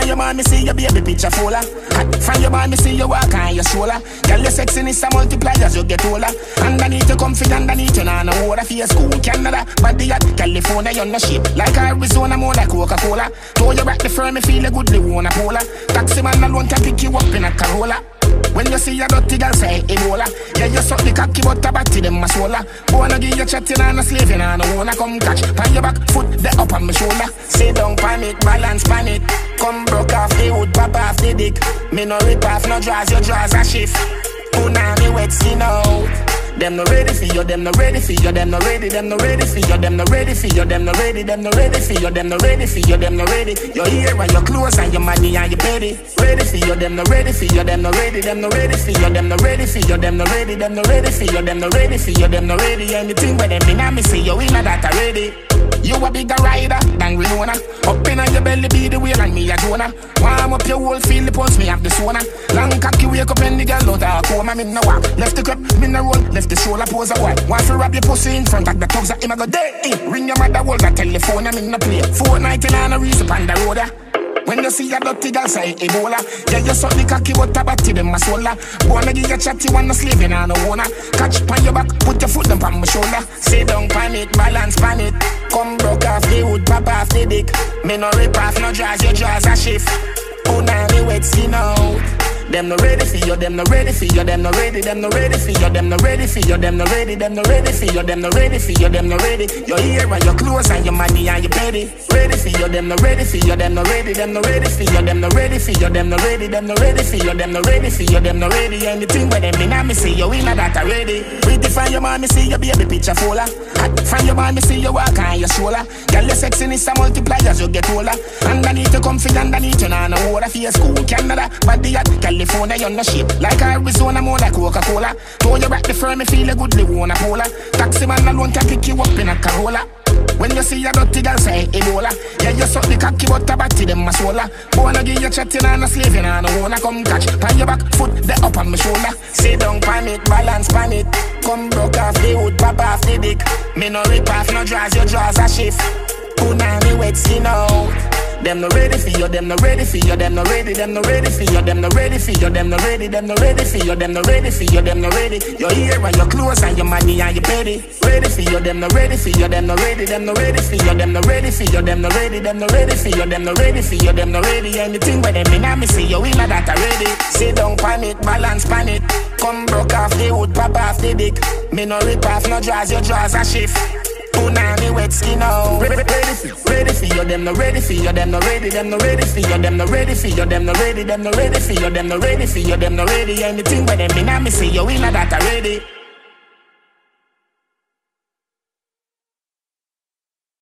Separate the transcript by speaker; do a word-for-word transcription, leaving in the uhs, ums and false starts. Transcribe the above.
Speaker 1: your man, me see your baby picture fuller. From your man, me see you walk on your shoulder. Girl, your sexiness a multiply as you get older. Underneath you comfy, underneath you nah no water. For your school, Canada, body at California, you're no shape. Like Arizona, more like Coca-Cola. Throw you back the firm, me feel a good, they wanna polar. Taxi man alone can pick you up in a Corolla. When you see a dirty girl say Ebola. Yeah, you suck the cocky but a batty them a swola. Wanna give you chatting and a slaving and I wanna come catch. Pan your back foot, the up on my shoulder. Sit down pan it, balance pan it. Come broke off the wood, pop off the dick. Me no rip off, no draws, your draws a shift. Puna me wet skin out. Them no ready for you, them no ready for you, them no ready, them no ready for you, them no ready for you, them no ready, them no ready for you, them no ready for you, them no ready. Your ear and your clothes and your money and your petty. Ready for you, them no ready for you, them no ready, them no ready for you, them no ready for you, them no ready, them no ready for you, them no ready for you, them no ready. Anything where them in me see you in that already. You a bigger rider than Winona. Up in your belly be the wheel and me a Jonah. Warm up your whole feel the pulse, me have the sauna. Long cocky wake up and the girl out of coma. Me no walk, left the cup, me no roll. Left the shoulder pose a boy. Want to rub your pussy in front of the thugs that him a go day. Ring your mother, hold the telephone, I me no play. Fortnite and a race up on the road. When you see a dirty girl say Ebola. Yeah, you suck the cocky but a batty them a swola. Wanna give you chatty, wanna slave and I no wanna. Catch pan your back, put your foot down on my shoulder. Sit down pan it, balance pan it. Come broke off the wood, pop off the dick. Me no rip off, no draws, your draws a shift. Puna me wet skin out. Them no ready for you, them no ready for you, them no ready, them no ready for you, them no ready for you, them no ready, them no ready for you, them no ready for you, them no ready. Your ear and your clothes and your money and your petty. Ready for you, them no ready for you, them no ready, them no ready for you, them no ready for you, them no ready, them no ready for you, them no ready for you, them no ready. Anything where them in me see you in that already. Pretty from your man, me see your baby picture fuller. From your man, me see you walk on your shoulder. Girl, your sexiness a multiply as you get older. Underneath you comfy, underneath you nah no water. For your school, Canada, body at California, you're no shape. Like Arizona, more like Coca-Cola. Throw you back the firm, me feel a good, they wanna polar. Taxi man alone can pick you up in a Corolla. When you see a dirty girl say Ebola. Yeah, you suck the cocky but a batty them a swola. Wanna give you chatting and a slaving and I wanna come catch. Pan your back foot, the up on my shoulder. Sit down pan it, balance pan it. Come broke off the wood, pop off the dick. Me no rip off, no draws, your draws a shift. Puna me wet skin out. Them no ready for you, them no ready for you, them no ready, them no ready for you, them no ready for you, them no ready, them no ready for you, them no ready for you, them no ready. Your ear and your clothes and your money and your petty. Ready for you, them no ready for you, them no ready, them no ready for you, them no ready for you, them no ready, them no ready for you, them no ready for you, them no ready. Anything where them in me see you in that already. Sit down pan it, balance pan it. Come broke off the wood, pop off the dick. Me no rip off, no draws, your draws a shift. Puna me wet skin out. Ready for you, ready for you, them no ready for you, them no ready, them no ready for you, them no ready for you, them no ready, them no ready for you, them no ready for you, them no ready. Anything where them in me see you in that already.